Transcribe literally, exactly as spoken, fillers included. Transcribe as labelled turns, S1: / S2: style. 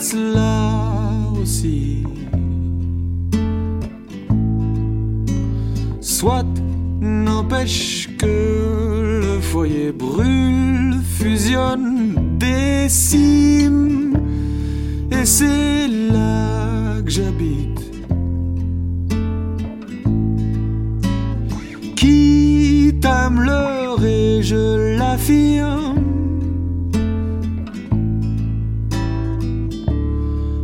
S1: passe là aussi. Soit n'empêche que le foyer brûle, fusionne, décime, et c'est là que j'habite. Quitte à me leurrer, je l'affirme,